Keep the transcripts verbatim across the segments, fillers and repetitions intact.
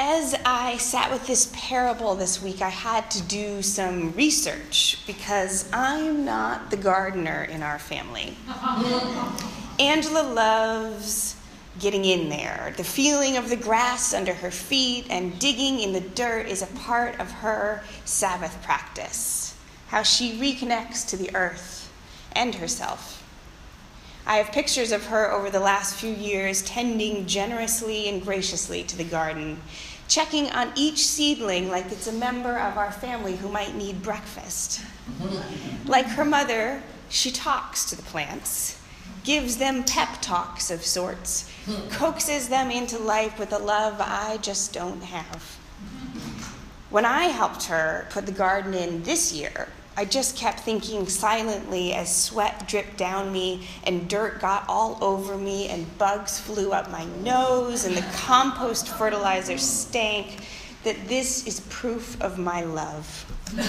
As I sat with this parable this week, I had to do some research because I'm not the gardener in our family. Angela loves getting in there. The feeling of the grass under her feet and digging in the dirt is a part of her Sabbath practice, how she reconnects to the earth and herself. I have pictures of her over the last few years tending generously and graciously to the garden, checking on each seedling like it's a member of our family who might need breakfast. Like her mother, she talks to the plants, gives them pep talks of sorts, coaxes them into life with a love I just don't have. When I helped her put the garden in this year, I just kept thinking silently as sweat dripped down me and dirt got all over me and bugs flew up my nose and the compost fertilizer stank, that this is proof of my love.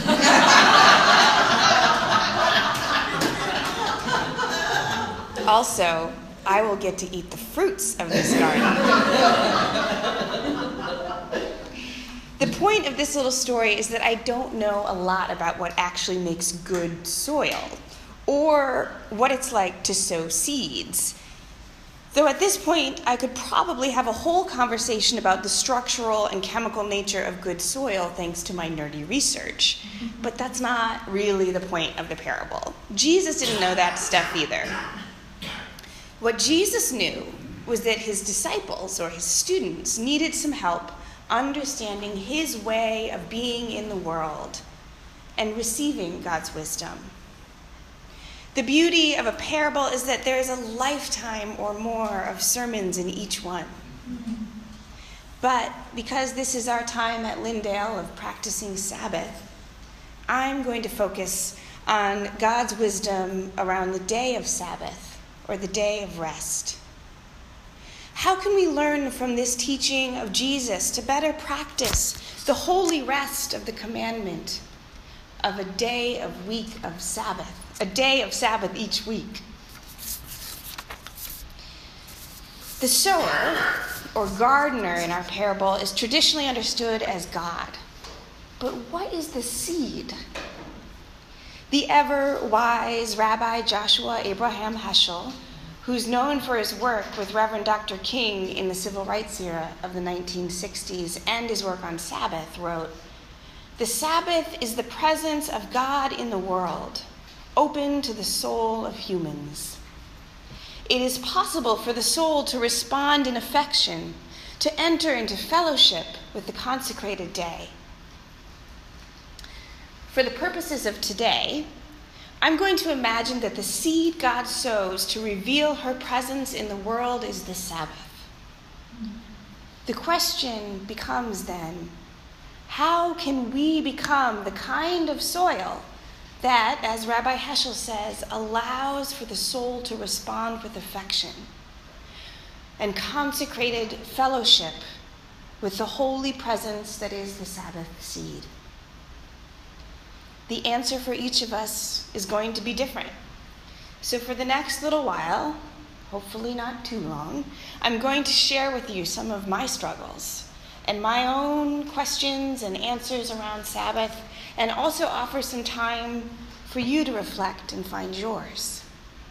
Also, I will get to eat the fruits of this garden. The point of this little story is that I don't know a lot about what actually makes good soil or what it's like to sow seeds. Though at this point, I could probably have a whole conversation about the structural and chemical nature of good soil thanks to my nerdy research. But that's not really the point of the parable. Jesus didn't know that stuff either. What Jesus knew was that his disciples or his students needed some help understanding his way of being in the world and receiving God's wisdom. The beauty of a parable is that there is a lifetime or more of sermons in each one. But because this is our time at Lyndale of practicing Sabbath, I'm going to focus on God's wisdom around the day of Sabbath or the day of rest. How can we learn from this teaching of Jesus to better practice the holy rest of the commandment of a day of week of Sabbath, a day of Sabbath each week? The sower, or gardener in our parable, is traditionally understood as God. But what is the seed? The ever-wise Rabbi Joshua Abraham Heschel, who's known for his work with Reverend Doctor King in the civil rights era of the nineteen sixties and his work on Sabbath, wrote, "The Sabbath is the presence of God in the world, open to the soul of humans. It is possible for the soul to respond in affection, to enter into fellowship with the consecrated day." For the purposes of today, I'm going to imagine that the seed God sows to reveal her presence in the world is the Sabbath. The question becomes then, how can we become the kind of soil that, as Rabbi Heschel says, allows for the soul to respond with affection and consecrated fellowship with the holy presence that is the Sabbath seed? The answer for each of us is going to be different. So for the next little while, hopefully not too long, I'm going to share with you some of my struggles and my own questions and answers around Sabbath, and also offer some time for you to reflect and find yours.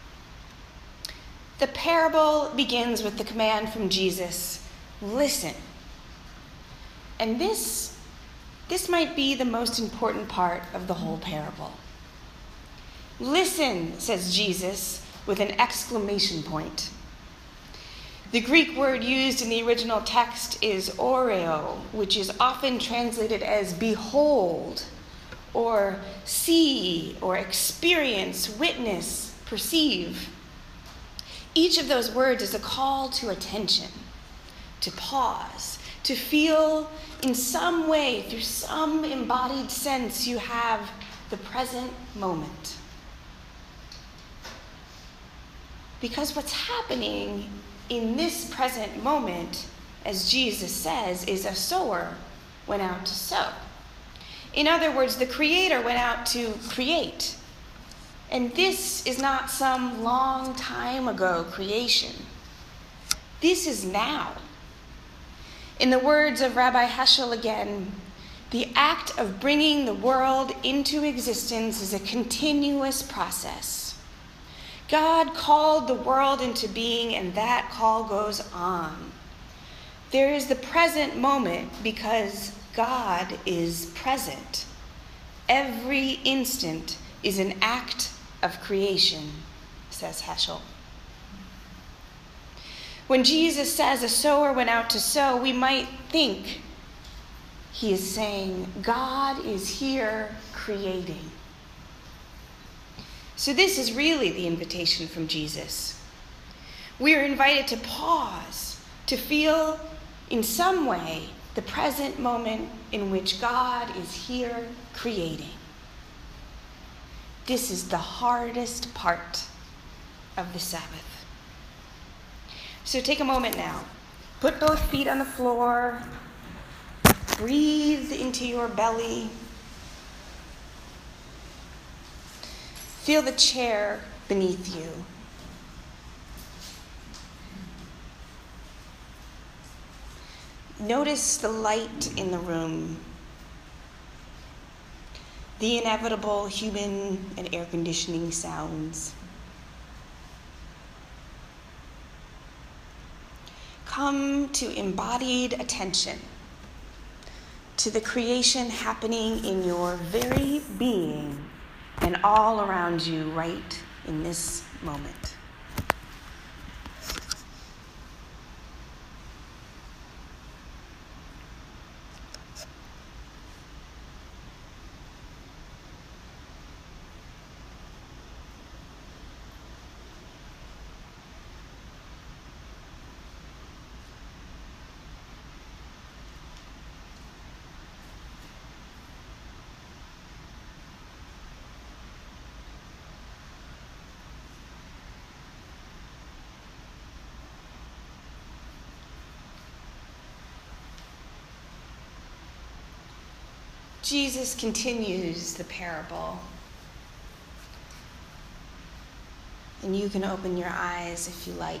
The parable begins with the command from Jesus, listen. And this This might be the most important part of the whole parable. Listen, says Jesus, with an exclamation point. The Greek word used in the original text is oreo, which is often translated as behold, or see, or experience, witness, perceive. Each of those words is a call to attention, to pause, to feel in some way, through some embodied sense, you have the present moment. Because what's happening in this present moment, as Jesus says, is a sower went out to sow. In other words, the Creator went out to create. And this is not some long time ago creation. This is now. In the words of Rabbi Heschel again, the act of bringing the world into existence is a continuous process. God called the world into being, and that call goes on. There is the present moment because God is present. Every instant is an act of creation, says Heschel. When Jesus says a sower went out to sow, we might think he is saying God is here creating. So this is really the invitation from Jesus. We are invited to pause, to feel in some way the present moment in which God is here creating. This is the hardest part of the Sabbath. So take a moment now. Put both feet on the floor. Breathe into your belly. Feel the chair beneath you. Notice the light in the room. The inevitable human and air conditioning sounds. Come to embodied attention to the creation happening in your very being and all around you right in this moment. Jesus continues the parable. And you can open your eyes if you like.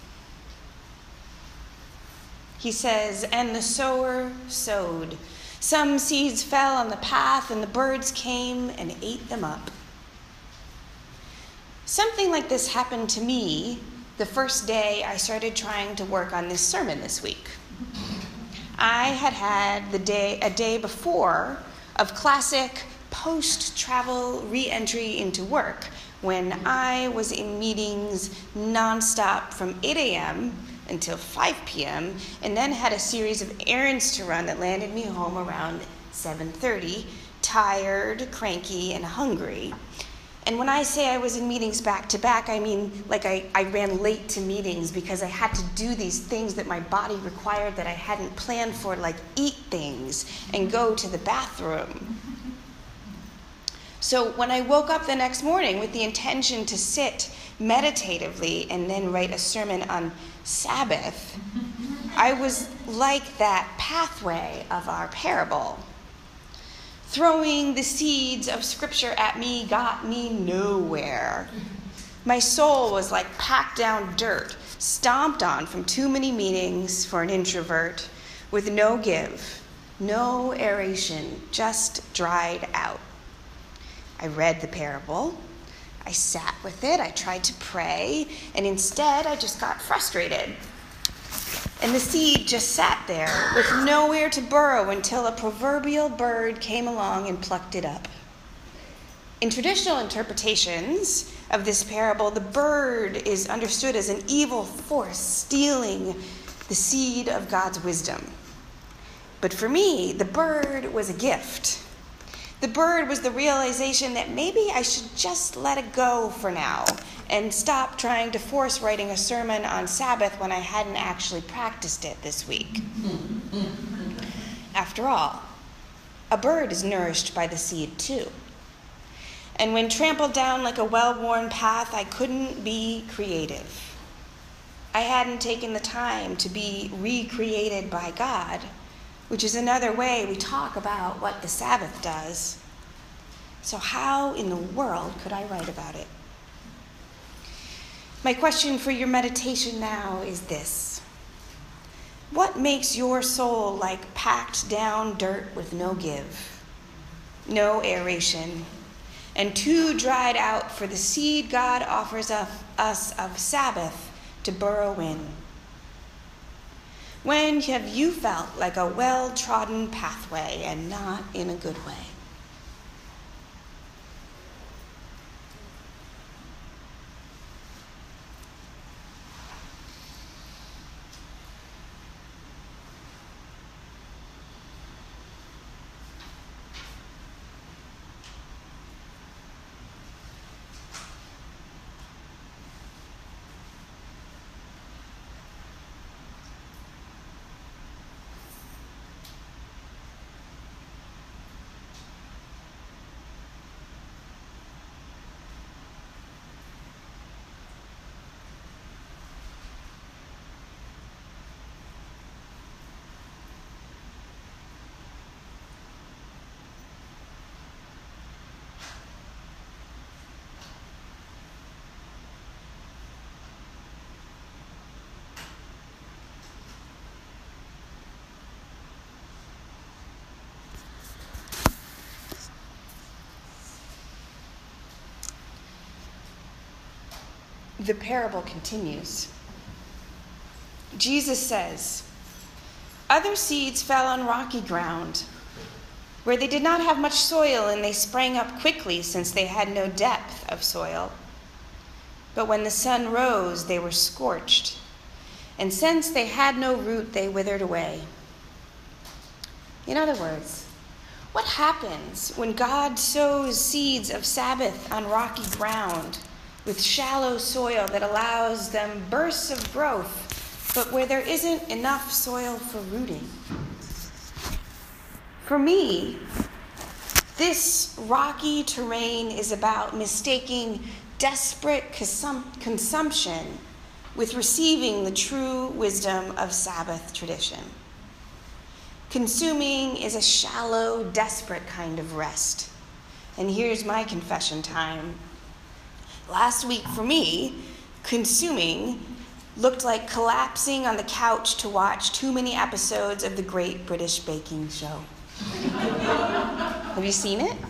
He says, "And the sower sowed. Some seeds fell on the path, and the birds came and ate them up." Something like this happened to me the first day I started trying to work on this sermon this week. I had had the day, a day before of classic post-travel re-entry into work when I was in meetings nonstop from eight a.m. until five p.m. and then had a series of errands to run that landed me home around seven thirty, tired, cranky, and hungry. And when I say I was in meetings back to back, I mean like I, I ran late to meetings because I had to do these things that my body required that I hadn't planned for, like eat things and go to the bathroom. So when I woke up the next morning with the intention to sit meditatively and then write a sermon on Sabbath, I was like that pathway of our parable. Throwing the seeds of Scripture at me got me nowhere. My soul was like packed down dirt, stomped on from too many meetings for an introvert, with no give, no aeration, just dried out. I read the parable. I sat with it. I tried to pray, and instead I just got frustrated. And the seed just sat there with nowhere to burrow until a proverbial bird came along and plucked it up. In traditional interpretations of this parable, the bird is understood as an evil force stealing the seed of God's wisdom. But for me, the bird was a gift. The bird was the realization that maybe I should just let it go for now and stop trying to force writing a sermon on Sabbath when I hadn't actually practiced it this week. After all, a bird is nourished by the seed too. And when trampled down like a well-worn path, I couldn't be creative. I hadn't taken the time to be recreated by God, which is another way we talk about what the Sabbath does. So how in the world could I write about it? My question for your meditation now is this. What makes your soul like packed down dirt with no give, no aeration, and too dried out for the seed God offers us of Sabbath to burrow in? When have you felt like a well-trodden pathway and not in a good way? The parable continues. Jesus says, "Other seeds fell on rocky ground, where they did not have much soil, and they sprang up quickly since they had no depth of soil. But when the sun rose, they were scorched, and since they had no root, they withered away." In other words, what happens when God sows seeds of Sabbath on rocky ground with shallow soil that allows them bursts of growth, but where there isn't enough soil for rooting? For me, this rocky terrain is about mistaking desperate consum- consumption with receiving the true wisdom of Sabbath tradition. Consuming is a shallow, desperate kind of rest. And here's my confession time. Last week for me, consuming looked like collapsing on the couch to watch too many episodes of the Great British Baking Show. Have you seen it?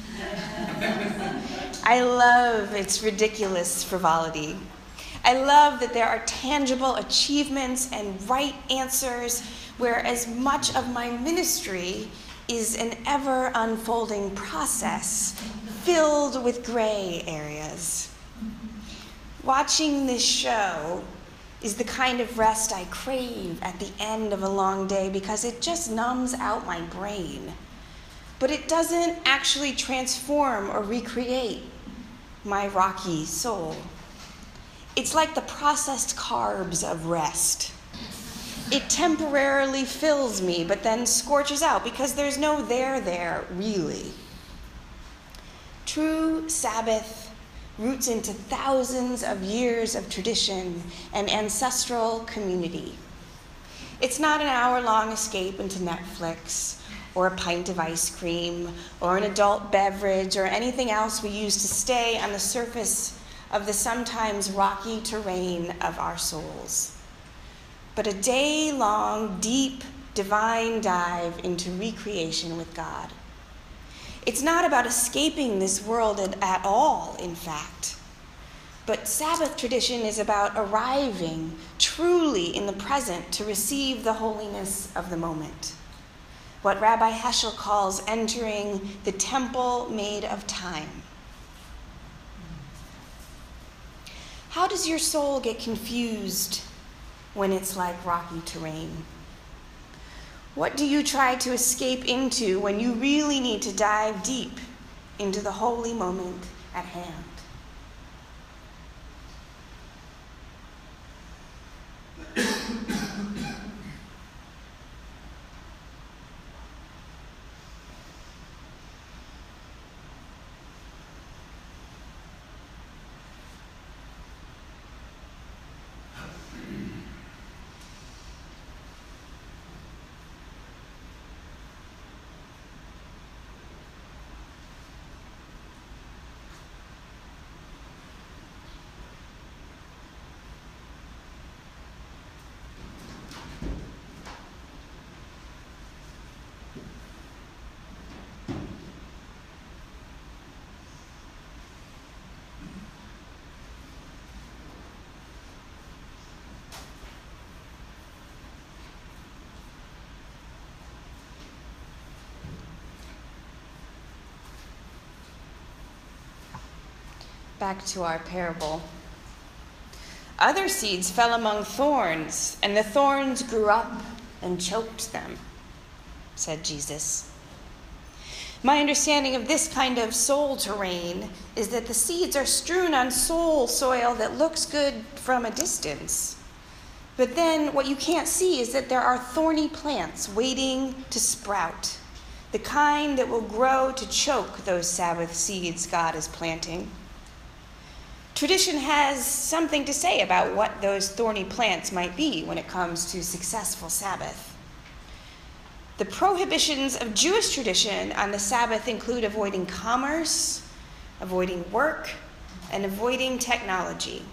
I love its ridiculous frivolity. I love that there are tangible achievements and right answers, whereas much of my ministry is an ever-unfolding process filled with gray areas. Watching this show is the kind of rest I crave at the end of a long day because it just numbs out my brain. But it doesn't actually transform or recreate my rocky soul. It's like the processed carbs of rest. It temporarily fills me, but then scorches out because there's no there there, really. True Sabbath roots into thousands of years of tradition and ancestral community. It's not an hour-long escape into Netflix or a pint of ice cream or an adult beverage or anything else we use to stay on the surface of the sometimes rocky terrain of our souls, but a day-long, deep, divine dive into recreation with God. It's not about escaping this world at all, in fact. But Sabbath tradition is about arriving truly in the present to receive the holiness of the moment. What Rabbi Heschel calls entering the temple made of time. How does your soul get confused when it's like rocky terrain? What do you try to escape into when you really need to dive deep into the holy moment at hand? back to our parable. Other seeds fell among thorns, and the thorns grew up and choked them, said Jesus. My understanding of this kind of soul terrain is that the seeds are strewn on soul soil that looks good from a distance. But then what you can't see is that there are thorny plants waiting to sprout, the kind that will grow to choke those Sabbath seeds God is planting. Tradition has something to say about what those thorny plants might be when it comes to successful Sabbath. The prohibitions of Jewish tradition on the Sabbath include avoiding commerce, avoiding work, and avoiding technology.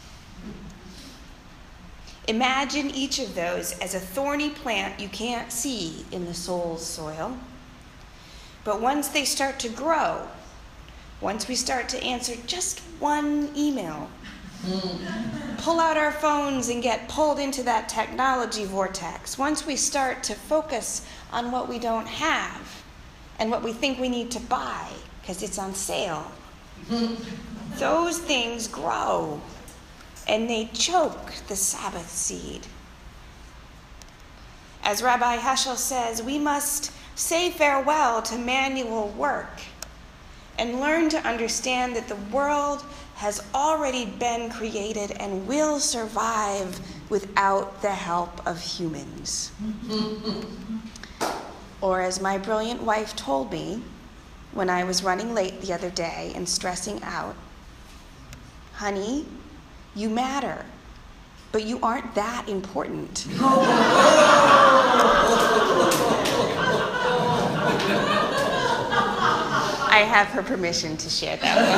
Imagine each of those as a thorny plant you can't see in the soul's soil. But once they start to grow, once we start to answer just one email, pull out our phones and get pulled into that technology vortex, once we start to focus on what we don't have and what we think we need to buy because it's on sale, those things grow and they choke the Sabbath seed. As Rabbi Heschel says, we must say farewell to manual work and learn to understand that the world has already been created and will survive without the help of humans. Or as my brilliant wife told me when I was running late the other day and stressing out, honey, you matter, but you aren't that important. I have her permission to share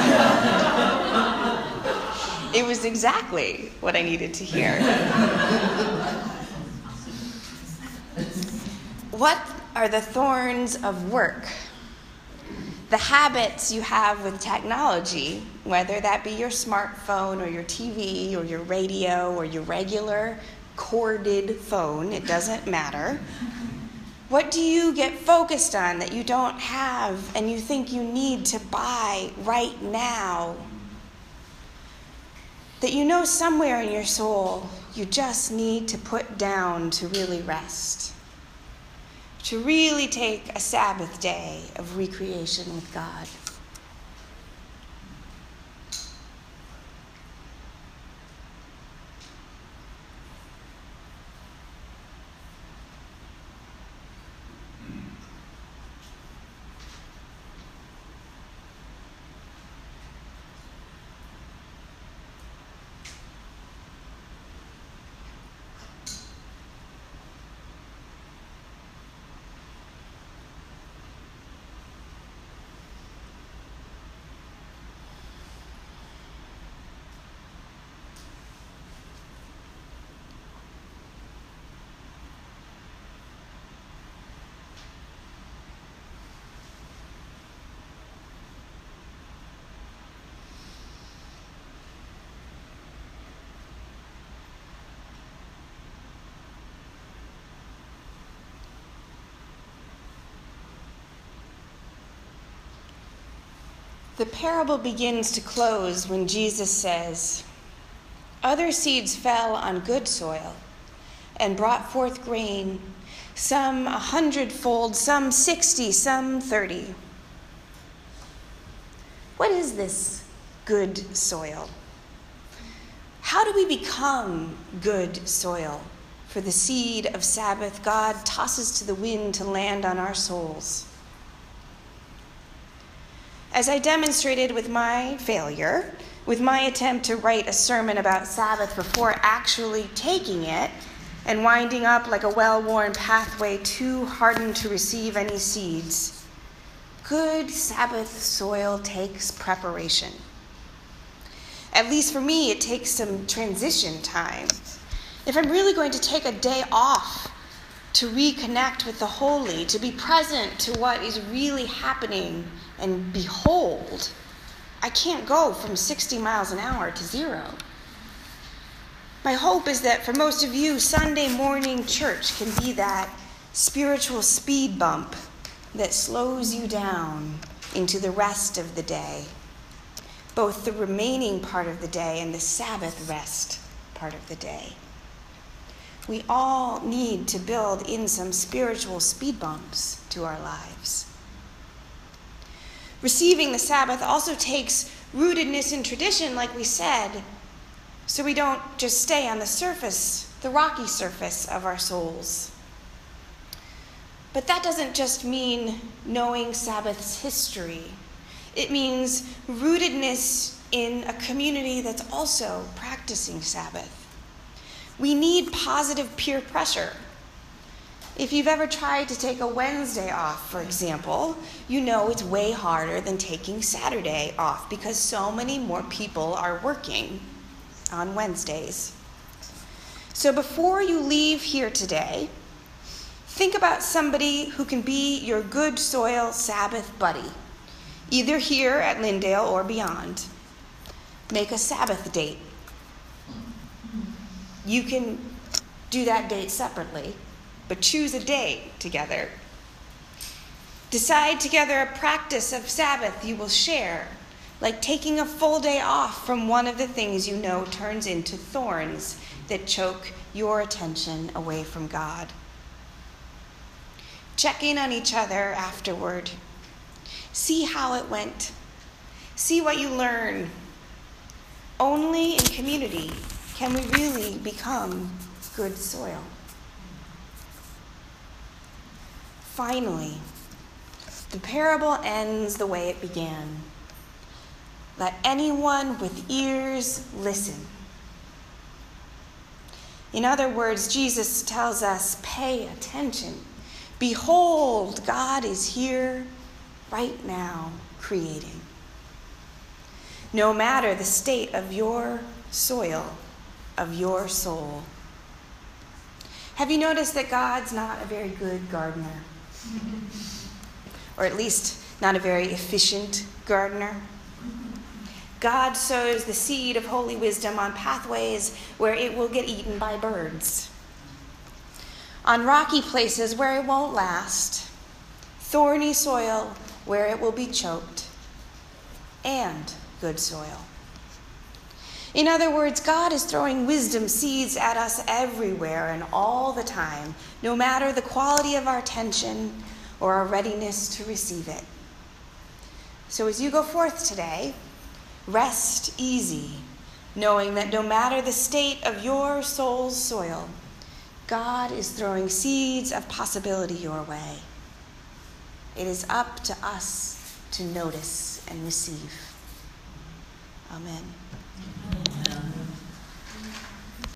that one. It was exactly what I needed to hear. What are the thorns of work? The habits you have with technology, whether that be your smartphone or your T V or your radio or your regular corded phone, it doesn't matter. What do you get focused on that you don't have and you think you need to buy right now? That you know somewhere in your soul you just need to put down to really rest, to really take a Sabbath day of recreation with God. The parable begins to close when Jesus says, "Other seeds fell on good soil and brought forth grain, some a hundredfold, some sixty, some thirty." What is this good soil? How do we become good soil for the seed of Sabbath God tosses to the wind to land on our souls? As I demonstrated with my failure, with my attempt to write a sermon about Sabbath before actually taking it and winding up like a well-worn pathway too hardened to receive any seeds, good Sabbath soil takes preparation. At least for me, it takes some transition time. If I'm really going to take a day off to reconnect with the holy, to be present to what is really happening and behold, I can't go from sixty miles an hour to zero. My hope is that for most of you, Sunday morning church can be that spiritual speed bump that slows you down into the rest of the day. both the remaining part of the day and the Sabbath rest part of the day. We all need to build in some spiritual speed bumps to our lives. Receiving the Sabbath also takes rootedness in tradition, like we said, so we don't just stay on the surface, the rocky surface of our souls. But that doesn't just mean knowing Sabbath's history. It means rootedness in a community that's also practicing Sabbath. We need positive peer pressure. If you've ever tried to take a Wednesday off, for example, you know it's way harder than taking Saturday off because so many more people are working on Wednesdays. So before you leave here today, think about somebody who can be your good soil Sabbath buddy, either here at Lyndale or beyond. Make a Sabbath date. You can do that date separately, but choose a date together. Decide together a practice of Sabbath you will share, like taking a full day off from one of the things you know turns into thorns that choke your attention away from God. Check in on each other afterward. See how it went. See what you learn. Only in community can we really become good soil. Finally, the parable ends the way it began. Let anyone with ears listen. In other words, Jesus tells us, pay attention. Behold, God is here right now creating. No matter the state of your soil, of your soul. Have you noticed that God's not a very good gardener? Or at least not a very efficient gardener? God sows the seed of holy wisdom on pathways where it will get eaten by birds, on rocky places where it won't last, thorny soil where it will be choked, and good soil. In other words, God is throwing wisdom seeds at us everywhere and all the time, no matter the quality of our attention or our readiness to receive it. So as you go forth today, rest easy, knowing that no matter the state of your soul's soil, God is throwing seeds of possibility your way. It is up to us to notice and receive. Amen.